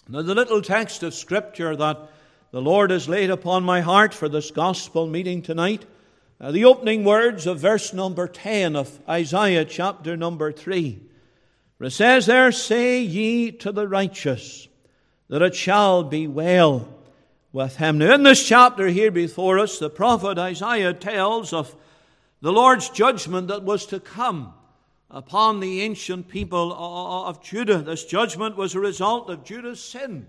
Now, the little text of Scripture that the Lord has laid upon my heart for this gospel meeting tonight, the opening words of verse number 10 of Isaiah chapter number 3. For it says there, "Say ye to the righteous, that it shall be well with him." Now, in this chapter here before us, the prophet Isaiah tells of the Lord's judgment that was to come upon the ancient people of Judah. This judgment was a result of Judah's sin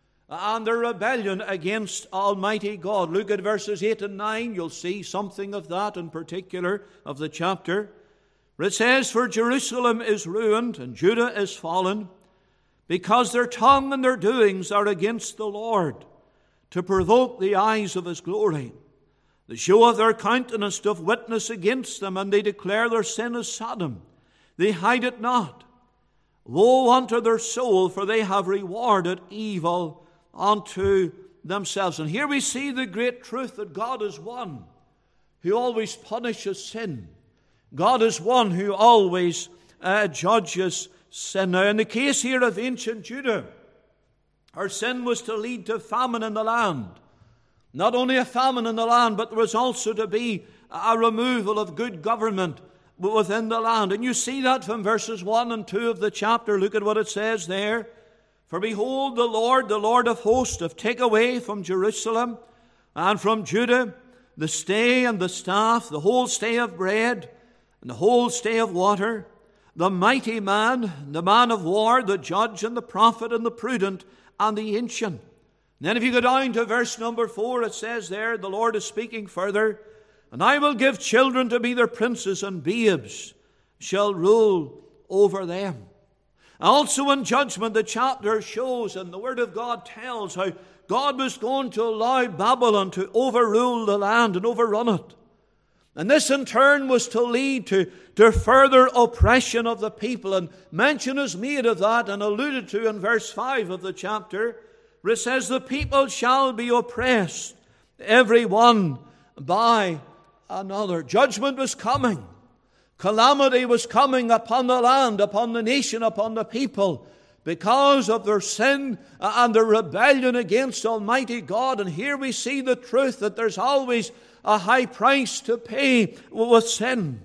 and their rebellion against Almighty God. Look at verses 8 and 9. You'll see something of that in particular of the chapter. Where it says, "For Jerusalem is ruined and Judah is fallen, because their tongue and their doings are against the Lord, to provoke the eyes of his glory. The show of their countenance doth witness against them, and they declare their sin as Sodom. They hide it not. Woe unto their soul, for they have rewarded evil unto themselves." And here we see the great truth that God is one who always punishes sin. God is one who always judges sin. Now, in the case here of ancient Judah, her sin was to lead to famine in the land. Not only a famine in the land, but there was also to be a removal of good government within the land. And you see that from verses 1 and 2 of the chapter. Look at what it says there. "For behold, the Lord of hosts, doth take away from Jerusalem and from Judah the stay and the staff, the whole stay of bread and the whole stay of water, the mighty man, the man of war, the judge and the prophet and the prudent and the ancient." And then if you go down to verse number 4, it says there, the Lord is speaking further, "And I will give children to be their princes, and babes shall rule over them." Also in judgment, the chapter shows and the Word of God tells how God was going to allow Babylon to overrule the land and overrun it. And this in turn was to lead to further oppression of the people. And mention is made of that and alluded to in verse 5 of the chapter, where it says, "The people shall be oppressed, every one by another." Judgment was coming. Calamity was coming upon the land, upon the nation, upon the people, because of their sin and their rebellion against Almighty God. And here we see the truth that there's always a high price to pay with sin.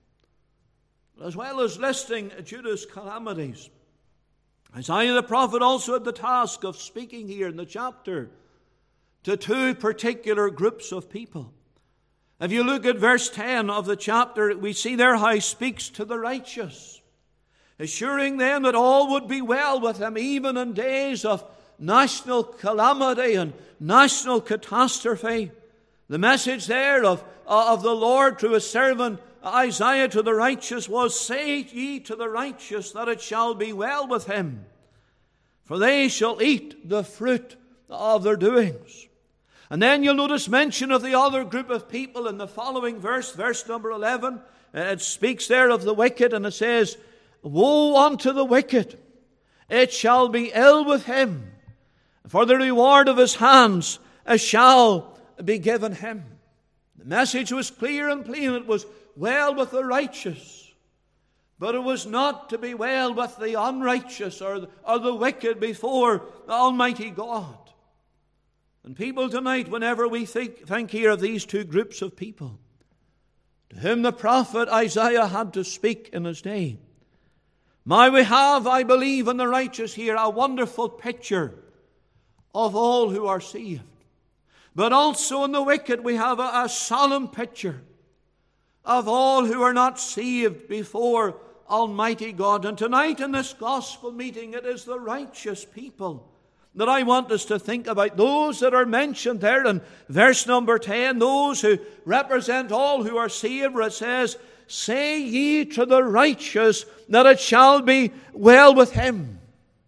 As well as listing Judah's calamities, Isaiah the prophet also had the task of speaking here in the chapter to two particular groups of people. If you look at verse 10 of the chapter, we see there how he speaks to the righteous, assuring them that all would be well with them, even in days of national calamity and national catastrophe. The message there of the Lord through his servant Isaiah to the righteous was, "Say ye to the righteous that it shall be well with him, for they shall eat the fruit of their doings." And then you'll notice mention of the other group of people in the following verse, verse number 11. It speaks there of the wicked, and it says, "Woe unto the wicked, it shall be ill with him, for the reward of his hands shall be given him." The message was clear and plain. It was well with the righteous, but it was not to be well with the unrighteous or the wicked before Almighty God. And people tonight, whenever we think here of these two groups of people, to whom the prophet Isaiah had to speak in his day, we have, I believe, in the righteous here a wonderful picture of all who are saved. But also in the wicked we have a solemn picture of all who are not saved before Almighty God. And tonight in this gospel meeting, it is the righteous people that I want us to think about. Those that are mentioned there in verse number 10, those who represent all who are saved, where it says, "Say ye to the righteous that it shall be well with him."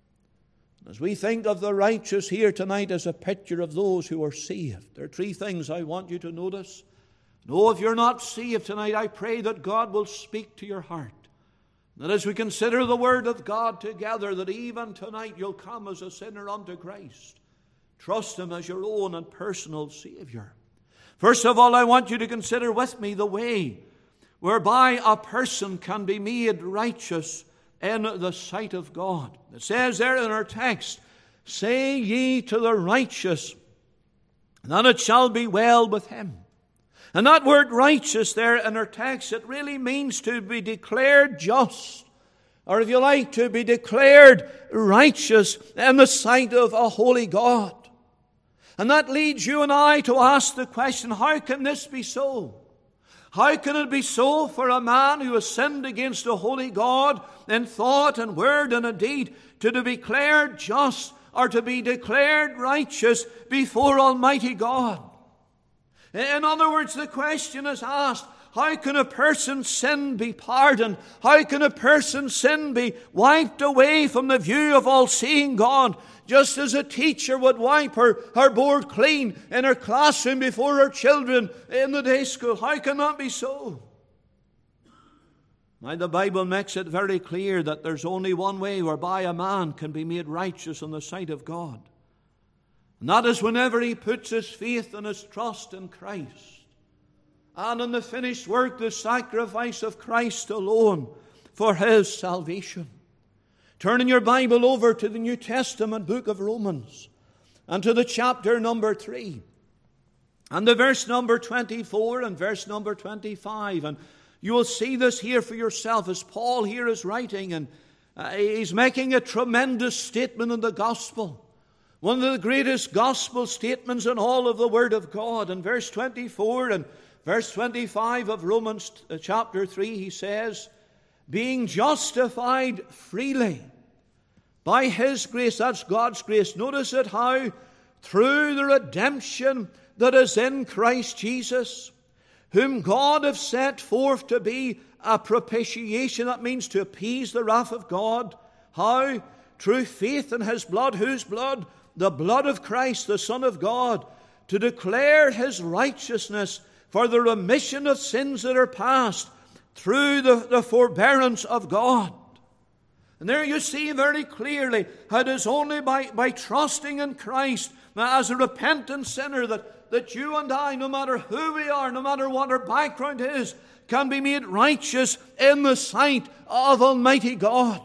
As we think of the righteous here tonight as a picture of those who are saved, there are three things I want you to notice. No, if you're not saved tonight, I pray that God will speak to your heart. That as we consider the Word of God together, that even tonight you'll come as a sinner unto Christ. Trust Him as your own and personal Savior. First of all, I want you to consider with me the way whereby a person can be made righteous in the sight of God. It says there in our text, say ye to the righteous, that it shall be well with him. And that word righteous there in our text, it really means to be declared just, or if you like, to be declared righteous in the sight of a holy God. And that leads you and I to ask the question, how can this be so? How can it be so for a man who has sinned against a holy God in thought and word and in deed to be declared just or to be declared righteous before Almighty God? In other words, the question is asked, how can a person's sin be pardoned? How can a person's sin be wiped away from the view of all-seeing God? Just as a teacher would wipe her board clean in her classroom before her children in the day school. How can that be so? Now, the Bible makes it very clear that there's only one way whereby a man can be made righteous in the sight of God. And that is whenever he puts his faith and his trust in Christ, and in the finished work, the sacrifice of Christ alone for his salvation. Turn in your Bible over to the New Testament book of Romans and to the chapter number 3 and the verse number 24 and verse number 25. And you will see this here for yourself as Paul here is writing, and he's making a tremendous statement in the gospel. One of the greatest gospel statements in all of the Word of God. In verse 24 and verse 25 of Romans chapter 3, he says, being justified freely by His grace, that's God's grace. Notice it how through the redemption that is in Christ Jesus, whom God hath set forth to be a propitiation, that means to appease the wrath of God. How? Through faith in His blood. Whose blood? The blood of Christ, the Son of God, to declare His righteousness for the remission of sins that are past through the forbearance of God. And there you see very clearly how it is only by trusting in Christ as a repentant sinner that you and I, no matter who we are, no matter what our background is, can be made righteous in the sight of Almighty God.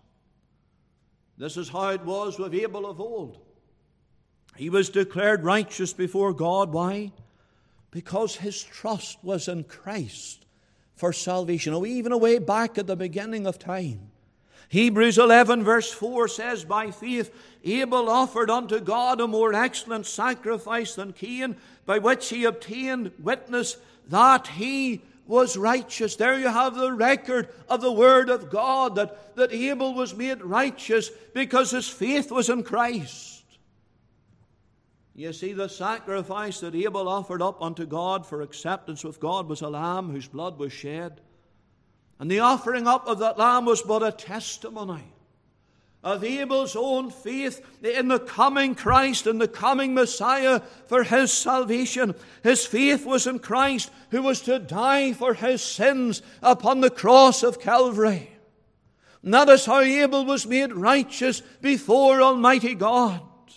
This is how it was with Abel of old. He was declared righteous before God. Why? Because his trust was in Christ for salvation. Oh, even away back at the beginning of time. Hebrews 11 verse 4 says, by faith Abel offered unto God a more excellent sacrifice than Cain, by which he obtained witness that he was righteous. There you have the record of the Word of God, that Abel was made righteous because his faith was in Christ. You see, the sacrifice that Abel offered up unto God for acceptance with God was a lamb whose blood was shed. And the offering up of that lamb was but a testimony of Abel's own faith in the coming Christ and the coming Messiah for his salvation. His faith was in Christ, who was to die for his sins upon the cross of Calvary. And that is how Abel was made righteous before Almighty God.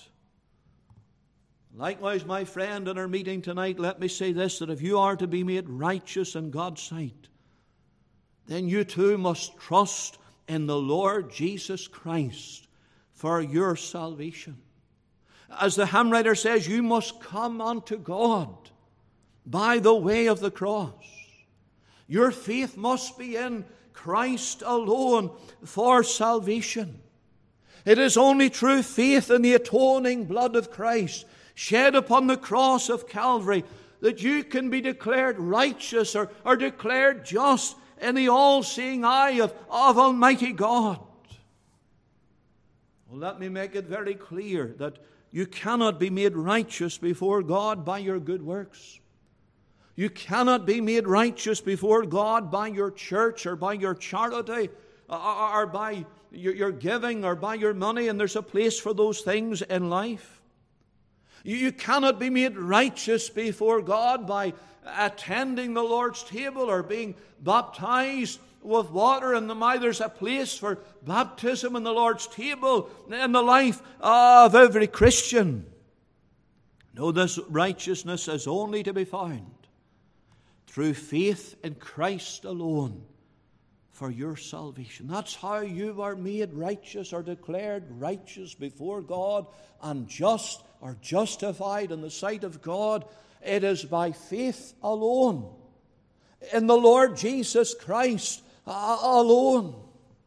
Likewise, my friend, in our meeting tonight, let me say this, that if you are to be made righteous in God's sight, then you too must trust in the Lord Jesus Christ for your salvation. As the hymn writer says, you must come unto God by the way of the cross. Your faith must be in Christ alone for salvation. It is only through faith in the atoning blood of Christ shed upon the cross of Calvary that you can be declared righteous or declared just in the all-seeing eye of Almighty God. Well, let me make it very clear that you cannot be made righteous before God by your good works. You cannot be made righteous before God by your church or by your charity or by your giving or by your money, and there's a place for those things in life. You cannot be made righteous before God by attending the Lord's table or being baptized with water. And there's a place for baptism in the Lord's table in the life of every Christian. No, this righteousness is only to be found through faith in Christ alone for your salvation. That's how you are made righteous or declared righteous before God and just or justified in the sight of God. It is by faith alone, in the Lord Jesus Christ alone.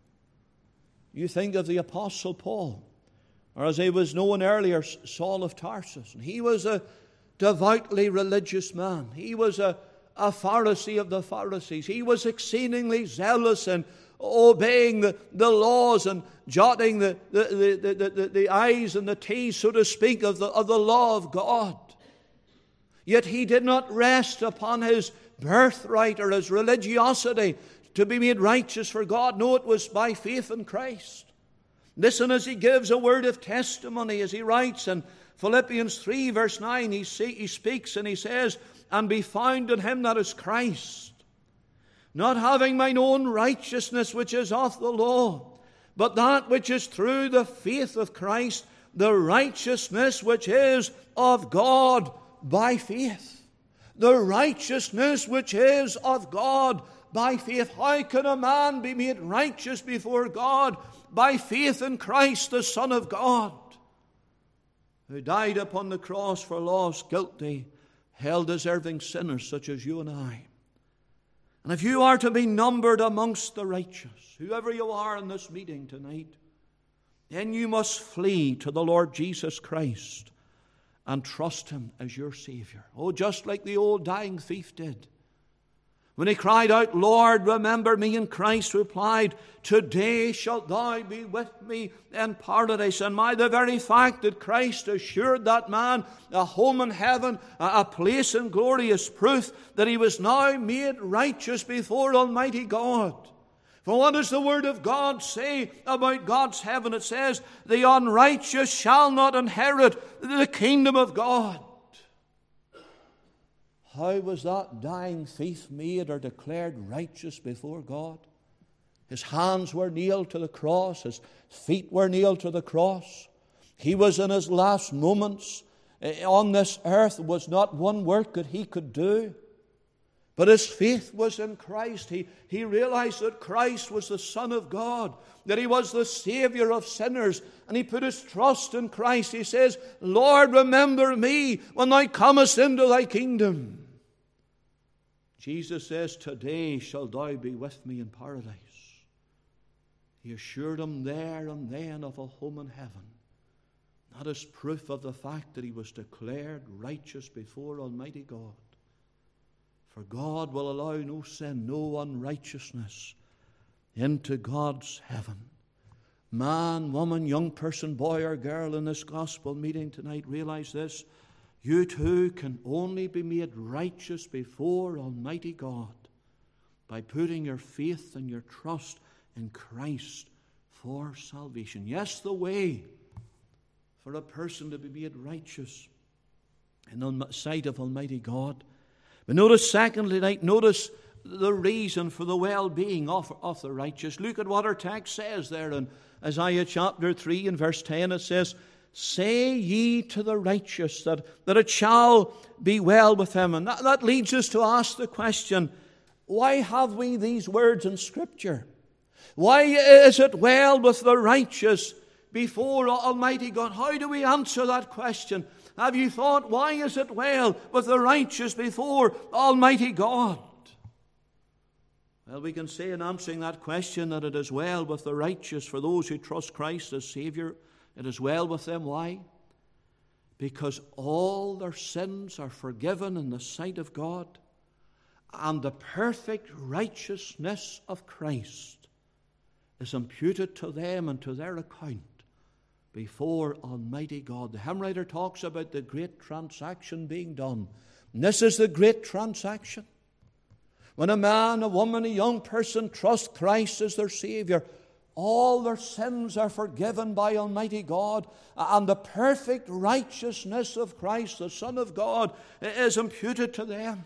You think of the Apostle Paul, or as he was known earlier, Saul of Tarsus. And he was a devoutly religious man. He was a Pharisee of the Pharisees. He was exceedingly zealous in obeying the laws and jotting the I's and the T's, so to speak, of the law of God. Yet he did not rest upon his birthright or his religiosity to be made righteous for God. No, it was by faith in Christ. Listen as he gives a word of testimony, as he writes in Philippians 3 verse 9, he speaks and he says, "And be found in him that is Christ, not having mine own righteousness which is of the law, but that which is through the faith of Christ, the righteousness which is of God by faith." The righteousness which is of God by faith. How can a man be made righteous before God? By faith in Christ, the Son of God, who died upon the cross for lost, guilty, hell-deserving sinners such as you and I. And if you are to be numbered amongst the righteous, whoever you are in this meeting tonight, then you must flee to the Lord Jesus Christ and trust him as your Savior. Oh, just like the old dying thief did. When he cried out, "Lord, remember me," and Christ replied, "Today shalt thou be with me in paradise." And by the very fact that Christ assured that man a home in heaven, a place in glory, is proof that he was now made righteous before Almighty God. For what does the Word of God say about God's heaven? It says, "The unrighteous shall not inherit the kingdom of God." How was that dying thief made or declared righteous before God? His hands were nailed to the cross. His feet were nailed to the cross. He was in his last moments on this earth. There was not one work that he could do. But his faith was in Christ. He realized that Christ was the Son of God, that he was the Savior of sinners, and he put his trust in Christ. He says, "Lord, remember me when thou comest into thy kingdom." Jesus says, "Today shalt thou be with me in paradise." He assured him there and then of a home in heaven. That is proof of the fact that he was declared righteous before Almighty God. For God will allow no sin, no unrighteousness into God's heaven. Man, woman, young person, boy or girl in this gospel meeting tonight, realize this. You too can only be made righteous before Almighty God by putting your faith and your trust in Christ for salvation. Yes, the way for a person to be made righteous in the sight of Almighty God. But notice, secondly, notice the reason for the well-being of the righteous. Look at what our text says there in Isaiah chapter 3 and verse 10. It says, "Say ye to the righteous that it shall be well with him." And that leads us to ask the question, why have we these words in Scripture? Why is it well with the righteous before Almighty God? How do we answer that question? Have you thought, why is it well with the righteous before Almighty God? Well, we can say in answering that question that it is well with the righteous for those who trust Christ as Savior. It is well with them. Why? Because all their sins are forgiven in the sight of God, and the perfect righteousness of Christ is imputed to them and to their account before Almighty God. The hymn writer talks about the great transaction being done. And this is the great transaction. When a man, a woman, a young person trust Christ as their Savior, all their sins are forgiven by Almighty God, and the perfect righteousness of Christ, the Son of God, is imputed to them.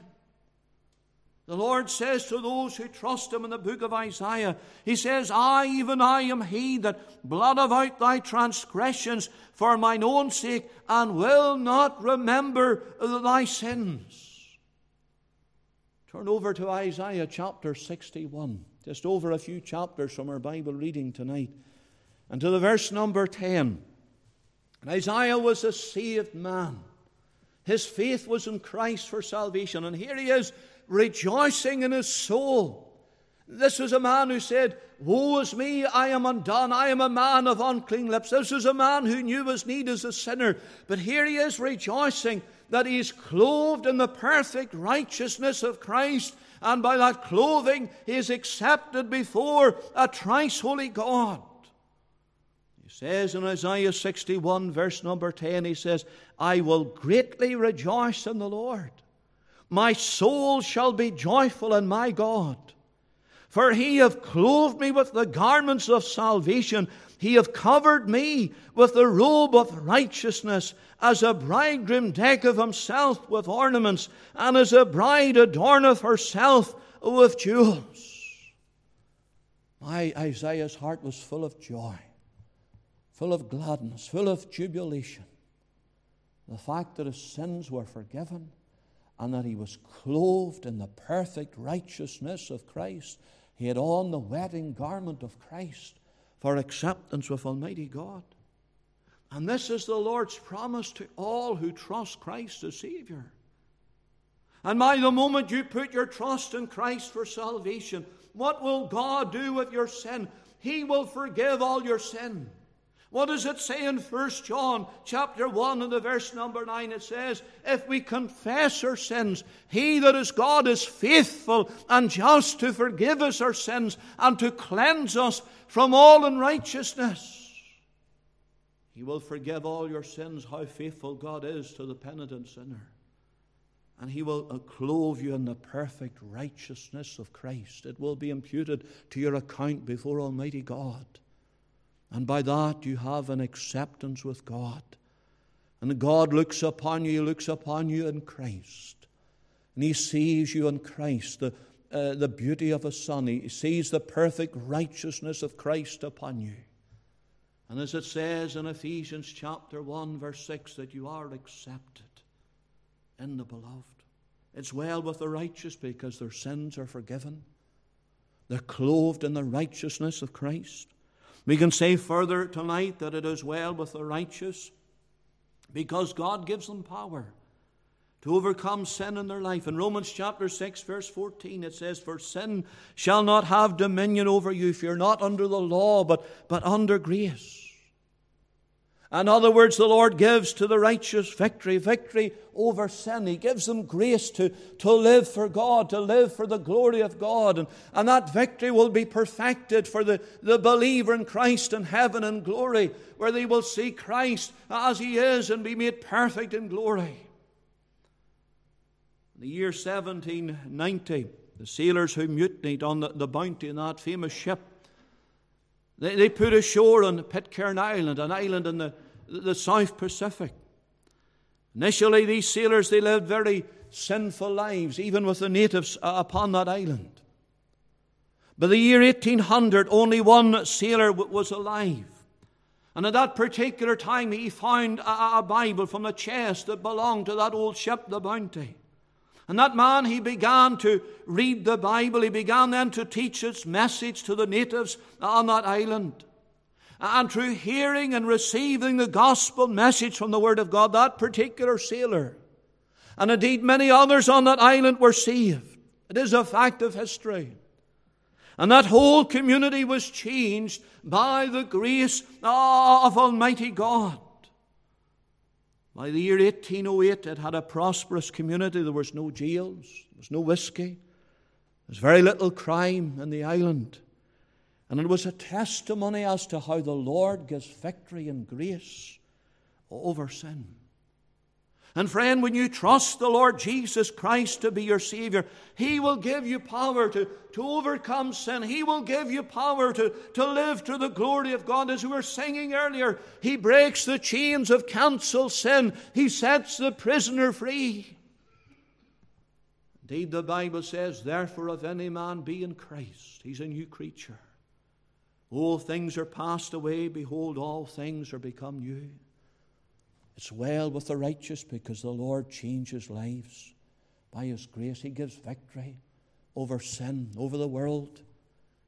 The Lord says to those who trust Him in the book of Isaiah, He says, "I, even I, am He that blotteth out thy transgressions for mine own sake, and will not remember thy sins." Turn over to Isaiah chapter 61. just over a few chapters from our Bible reading tonight, and to the verse number 10. And Isaiah was a saved man. His faith was in Christ for salvation. And here he is, rejoicing in his soul. This was a man who said, "Woe is me, I am undone. I am a man of unclean lips." This was a man who knew his need as a sinner. But here he is rejoicing that he is clothed in the perfect righteousness of Christ. And by that clothing, he is accepted before a thrice holy God. He says in Isaiah 61, verse number 10, he says, "I will greatly rejoice in the Lord. My soul shall be joyful in my God. For he hath clothed me with the garments of salvation. He hath covered me with the robe of righteousness, as a bridegroom decketh himself with ornaments, and as a bride adorneth herself with jewels." Isaiah's heart was full of joy, full of gladness, full of jubilation. The fact that his sins were forgiven and that he was clothed in the perfect righteousness of Christ. He had on the wedding garment of Christ for acceptance with Almighty God. And this is the Lord's promise to all who trust Christ as Savior. And by the moment you put your trust in Christ for salvation, what will God do with your sin? He will forgive all your sin. What does it say in 1 John chapter 1 and the verse number 9? It says, "If we confess our sins, he that is God is faithful and just to forgive us our sins and to cleanse us from all unrighteousness." He will forgive all your sins. How faithful God is to the penitent sinner. And he will clothe you in the perfect righteousness of Christ. It will be imputed to your account before Almighty God. And by that you have an acceptance with God. And God looks upon you, He looks upon you in Christ. And He sees you in Christ, the beauty of His Son. He sees the perfect righteousness of Christ upon you. And as it says in Ephesians chapter 1, verse 6, that you are accepted in the Beloved. It's well with the righteous because their sins are forgiven. They're clothed in the righteousness of Christ. We can say further tonight that it is well with the righteous because God gives them power to overcome sin in their life. In Romans chapter 6, verse 14, it says, "For sin shall not have dominion over you if you're not under the law, but under grace." In other words, the Lord gives to the righteous victory over sin. He gives them grace to live for God, to live for the glory of God. And that victory will be perfected for the believer in Christ in heaven and glory, where they will see Christ as He is and be made perfect in glory. In the year 1790, the sailors who mutinied on the Bounty in that famous ship, they put ashore on Pitcairn Island, an island in the South Pacific. Initially, these sailors, they lived very sinful lives, even with the natives upon that island. By the year 1800, only one sailor was alive. And at that particular time, he found a Bible from a chest that belonged to that old ship, the Bounty. And that man, he began to read the Bible. He began then to teach its message to the natives on that island. And through hearing and receiving the gospel message from the Word of God, that particular sailor, and indeed many others on that island, were saved. It is a fact of history. And that whole community was changed by the grace of Almighty God. By the year 1808, it had a prosperous community. There was no jails, there was no whiskey, there was very little crime in the island. And it was a testimony as to how the Lord gives victory and grace over sin. And friend, when you trust the Lord Jesus Christ to be your Savior, He will give you power to overcome sin. He will give you power to live to the glory of God. As we were singing earlier, He breaks the chains of cancelled sin. He sets the prisoner free. Indeed, the Bible says, "Therefore, if any man be in Christ, he's a new creature. All things are passed away. Behold, all things are become new." It's well with the righteous because the Lord changes lives. By His grace, He gives victory over sin, over the world.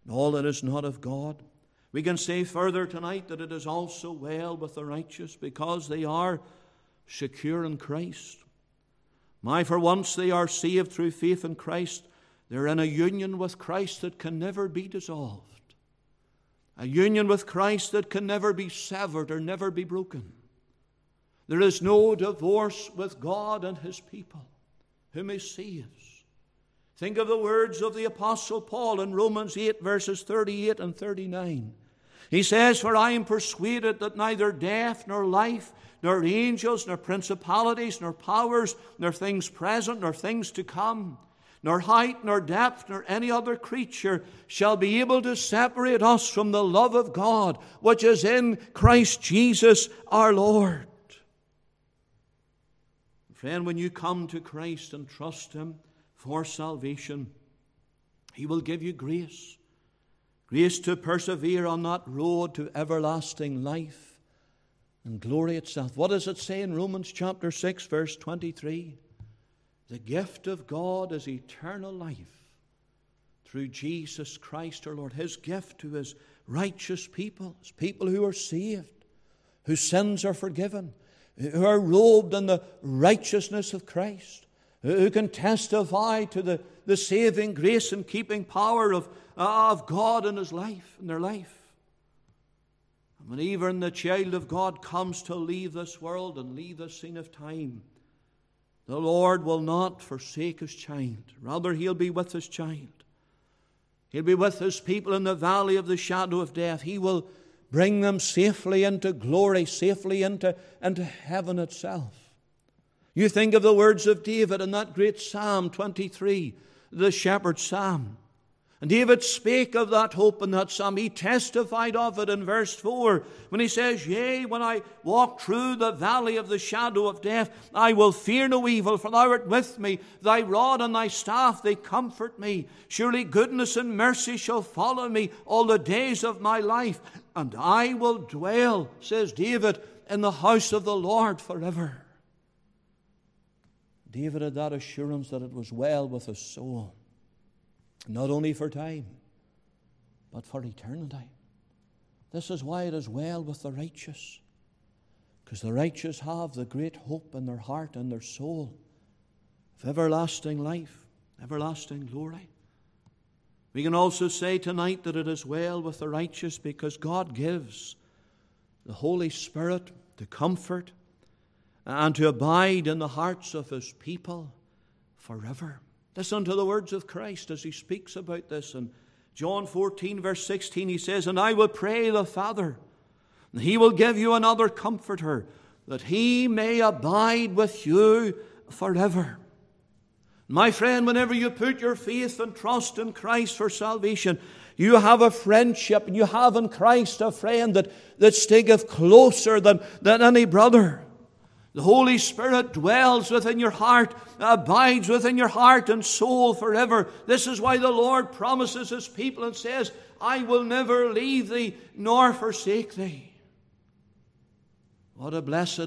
and all that is not of God. We can say further tonight that it is also well with the righteous because they are secure in Christ. For once they are saved through faith in Christ, they're in a union with Christ that can never be dissolved. A union with Christ that can never be severed or never be broken. There is no divorce with God and His people, whom He saves. Think of the words of the Apostle Paul in Romans 8, verses 38 and 39. He says, "For I am persuaded that neither death, nor life, nor angels, nor principalities, nor powers, nor things present, nor things to come, nor height, nor depth, nor any other creature shall be able to separate us from the love of God, which is in Christ Jesus our Lord." Friend, when you come to Christ and trust Him for salvation, He will give you grace. Grace to persevere on that road to everlasting life and glory itself. What does it say in Romans chapter 6, verse 23? The gift of God is eternal life through Jesus Christ our Lord. His gift to His righteous people, His people who are saved, whose sins are forgiven, who are robed in the righteousness of Christ, who can testify to the saving grace and keeping power of God in His life, in their life. And when even the child of God comes to leave this world and leave this scene of time, the Lord will not forsake His child. Rather, He'll be with His child. He'll be with His people in the valley of the shadow of death. He will bring them safely into glory, safely into heaven itself. You think of the words of David in that great Psalm 23, the shepherd's psalm. And David spake of that hope in that psalm. He testified of it in verse 4 when he says, "Yea, when I walk through the valley of the shadow of death, I will fear no evil, for thou art with me. Thy rod and thy staff, they comfort me. Surely goodness and mercy shall follow me all the days of my life. And I will dwell," says David, "in the house of the Lord forever." David had that assurance that it was well with his soul. Not only for time, but for eternity. This is why it is well with the righteous. Because the righteous have the great hope in their heart and their soul of everlasting life, everlasting glory. We can also say tonight that it is well with the righteous because God gives the Holy Spirit to comfort and to abide in the hearts of His people forever. Listen to the words of Christ as He speaks about this. In John 14, verse 16, He says, "And I will pray the Father, and He will give you another Comforter, that He may abide with you forever." My friend, whenever you put your faith and trust in Christ for salvation, you have a friendship, and you have in Christ a friend that sticketh closer than any brother. The Holy Spirit dwells within your heart, abides within your heart and soul forever. This is why the Lord promises His people and says, "I will never leave thee nor forsake thee." What a blessed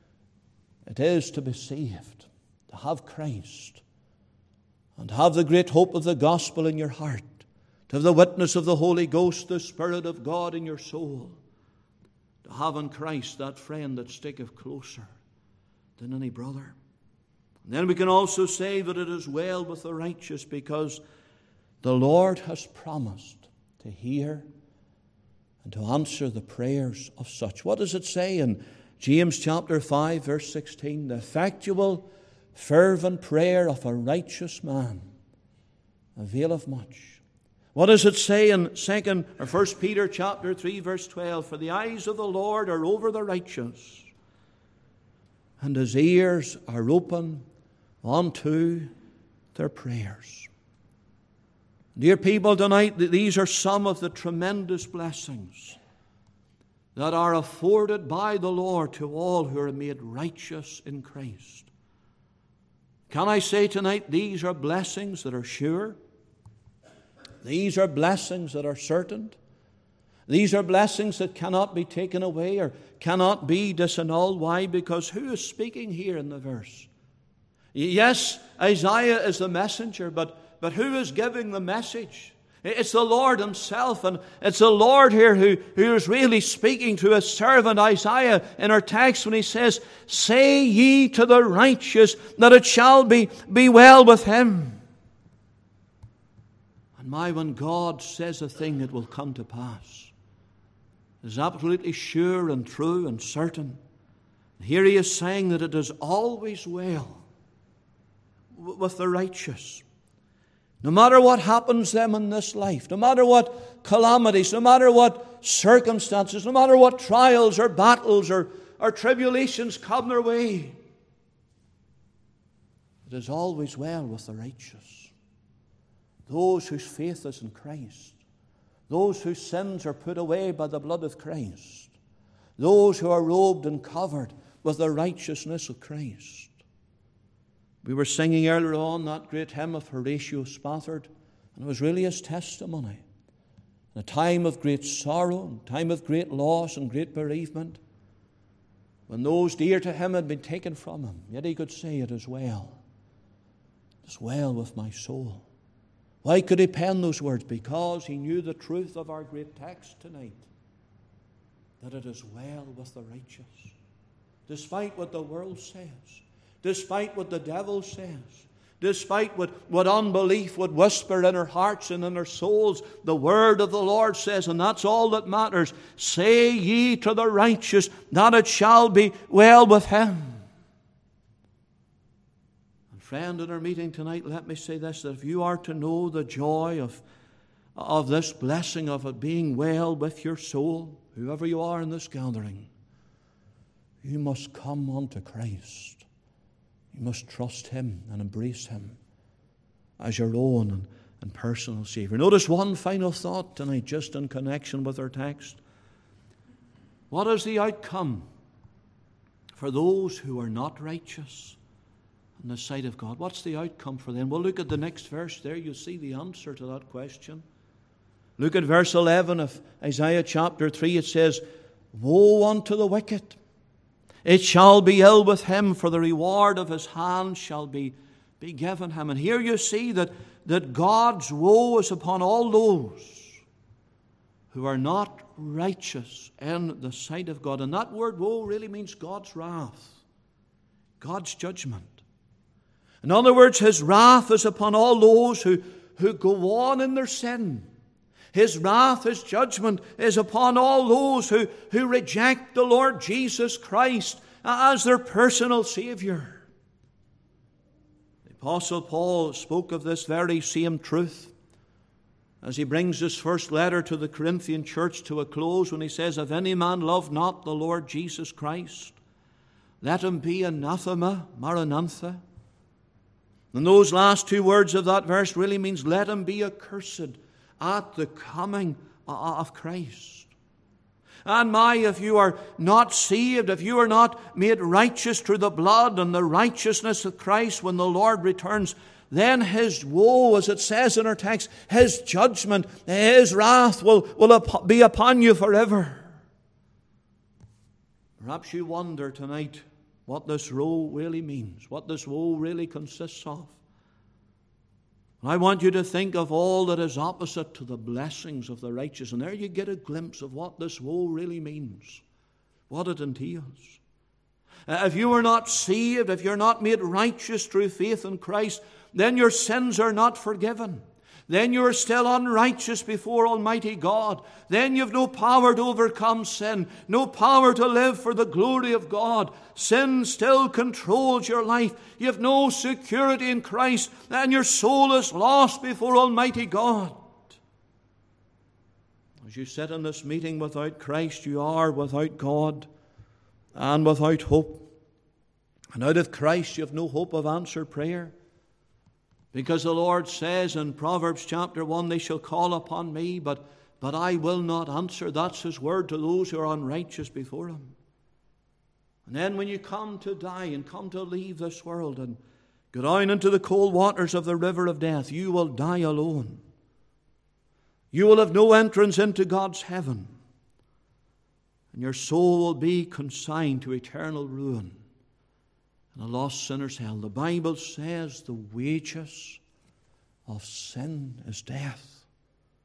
it is to be saved, to have Christ, and to have the great hope of the gospel in your heart, to have the witness of the Holy Ghost, the Spirit of God in your soul, to have in Christ that friend that sticketh closer than any brother. And then we can also say that it is well with the righteous because the Lord has promised to hear and to answer the prayers of such. What does it say in James chapter 5, verse 16? "The effectual, fervent prayer of a righteous man availeth much." What does it say in 1 Peter chapter 3, verse 12? "For the eyes of the Lord are over the righteous, and His ears are open unto their prayers." Dear people, tonight, these are some of the tremendous blessings that are afforded by the Lord to all who are made righteous in Christ. Can I say tonight, these are blessings that are sure? These are blessings that are certain. These are blessings that cannot be taken away or cannot be disannulled. Why? Because who is speaking here in the verse? Yes, Isaiah is the messenger, but who is giving the message? It's the Lord himself, and it's the Lord here who is really speaking to his servant Isaiah in our text when he says, "Say ye to the righteous that it shall be well with him." And when God says a thing, it will come to pass. It is absolutely sure and true and certain. Here he is saying that it is always well with the righteous. No matter what happens to them in this life, no matter what calamities, no matter what circumstances, no matter what trials or battles or tribulations come their way, it is always well with the righteous. Those whose faith is in Christ, those whose sins are put away by the blood of Christ, those who are robed and covered with the righteousness of Christ. We were singing earlier on that great hymn of Horatio Spafford, and it was really his testimony. In a time of great sorrow, a time of great loss and great bereavement, when those dear to him had been taken from him, yet he could say, "It is well. It is well with my soul." Why could he pen those words? Because he knew the truth of our great text tonight, that it is well with the righteous. Despite what the world says, despite what the devil says, despite what unbelief would whisper in our hearts and in our souls, the word of the Lord says, and that's all that matters, "Say ye to the righteous that it shall be well with him." And friend, in our meeting tonight, let me say this, that if you are to know the joy of this blessing of it being well with your soul, whoever you are in this gathering, you must come unto Christ. You must trust him and embrace him as your own and personal Savior. Notice one final thought tonight, just in connection with our text. What is the outcome for those who are not righteous in the sight of God? What's the outcome for them? Well, look at the next verse there. You'll see the answer to that question. Look at verse 11 of Isaiah chapter 3. It says, "Woe unto the wicked! It shall be ill with him, for the reward of his hand shall be given him." And here you see that God's woe is upon all those who are not righteous in the sight of God. And that word woe really means God's wrath, God's judgment. In other words, his wrath is upon all those who go on in their sin. His wrath, his judgment is upon all those who reject the Lord Jesus Christ as their personal Savior. The Apostle Paul spoke of this very same truth as he brings his first letter to the Corinthian church to a close when he says, "If any man love not the Lord Jesus Christ, let him be anathema, maranatha." And those last two words of that verse really means, let him be accursed at the coming of Christ. And if you are not saved, if you are not made righteous through the blood and the righteousness of Christ when the Lord returns, then his woe, as it says in our text, his judgment, his wrath will be upon you forever. Perhaps you wonder tonight what this woe really means, what this woe really consists of. I want you to think of all that is opposite to the blessings of the righteous. And there you get a glimpse of what this woe really means, what it entails. If you are not saved, if you're not made righteous through faith in Christ, then your sins are not forgiven. Then you are still unrighteous before Almighty God. Then you have no power to overcome sin, no power to live for the glory of God. Sin still controls your life. You have no security in Christ, and your soul is lost before Almighty God. As you sit in this meeting without Christ, you are without God and without hope. And out of Christ you have no hope of answered prayer. Because the Lord says in Proverbs chapter 1, "They shall call upon me, but I will not answer." That's his word to those who are unrighteous before him. And then when you come to die and come to leave this world and go down into the cold waters of the river of death, you will die alone. You will have no entrance into God's heaven. And your soul will be consigned to eternal ruin and a lost sinner's hell. The Bible says the wages of sin is death.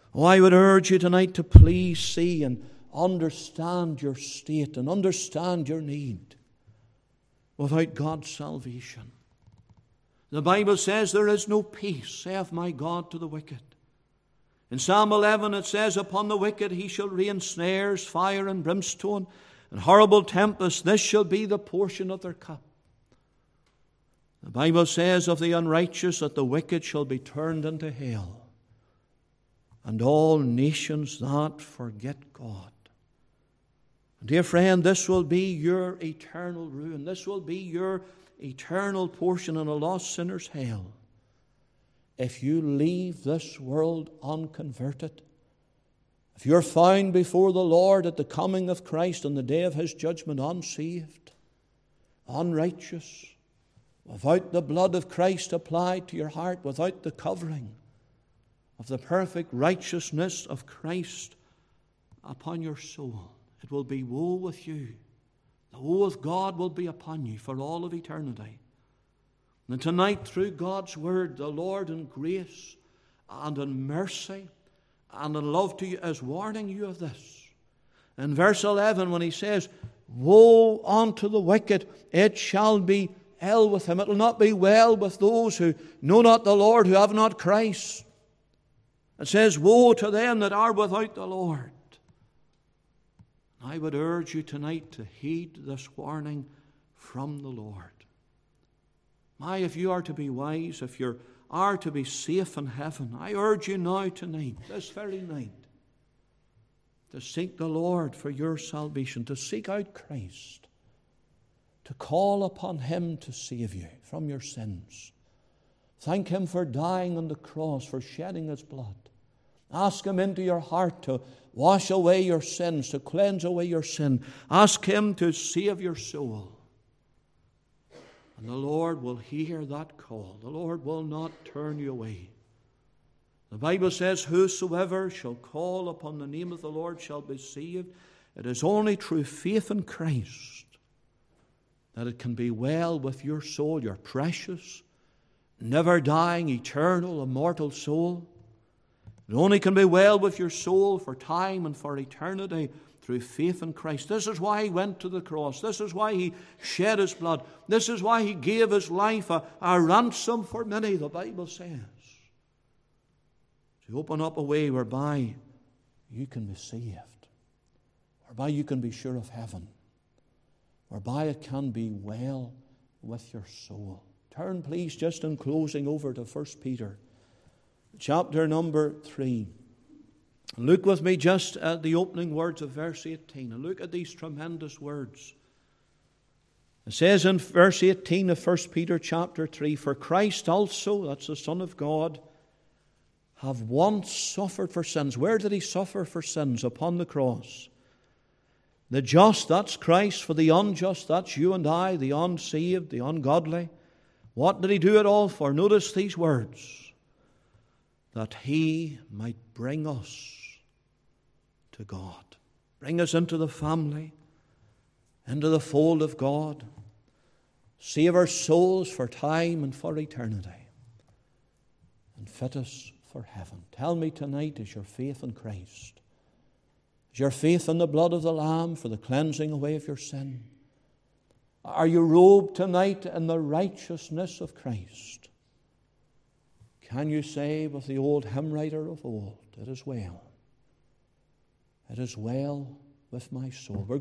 Oh, I would urge you tonight to please see and understand your state and understand your need. Without God's salvation, the Bible says there is no peace, saith my God, to the wicked. In Psalm 11 it says, upon the wicked he shall rain snares, fire and brimstone, and horrible tempest. This shall be the portion of their cup. The Bible says of the unrighteous that the wicked shall be turned into hell, and all nations that forget God. Dear friend, this will be your eternal ruin. This will be your eternal portion in a lost sinner's hell if you leave this world unconverted. If you're found before the Lord at the coming of Christ on the day of His judgment unsaved, unrighteous, without the blood of Christ applied to your heart, without the covering of the perfect righteousness of Christ upon your soul, it will be woe with you. The woe of God will be upon you for all of eternity. And tonight, through God's word, the Lord in grace and in mercy and in love to you is warning you of this. In verse 11, when he says, woe unto the wicked, it shall be ill with him. It will not be well with those who know not the Lord, who have not Christ. It says, woe to them that are without the Lord. I would urge you tonight to heed this warning from the Lord. If you are to be wise, if you are to be safe in heaven, I urge you now tonight, this very night, to seek the Lord for your salvation, to seek out Christ, to call upon Him to save you from your sins. Thank Him for dying on the cross, for shedding His blood. Ask Him into your heart to wash away your sins, to cleanse away your sin. Ask Him to save your soul. And the Lord will hear that call. The Lord will not turn you away. The Bible says, whosoever shall call upon the name of the Lord shall be saved. It is only through faith in Christ that it can be well with your soul, your precious, never dying, eternal, immortal soul. It only can be well with your soul for time and for eternity through faith in Christ. This is why He went to the cross. This is why He shed His blood. This is why He gave His life a ransom for many, the Bible says. To open up a way whereby you can be saved, whereby you can be sure of heaven, whereby it can be well with your soul. Turn, please, just in closing, over to 1 Peter, chapter number 3. Look with me just at the opening words of verse 18, and look at these tremendous words. It says in verse 18 of 1 Peter chapter 3, for Christ also, that's the Son of God, have once suffered for sins. Where did He suffer for sins? Upon the cross. The just, that's Christ. For the unjust, that's you and I, the unsaved, the ungodly. What did He do it all for? Notice these words. That He might bring us to God. Bring us into the family, into the fold of God. Save our souls for time and for eternity. And fit us for heaven. Tell me tonight, is your faith in Christ? Is your faith in the blood of the Lamb for the cleansing away of your sin? Are you robed tonight in the righteousness of Christ? Can you say with the old hymn writer of old, it is well with my soul.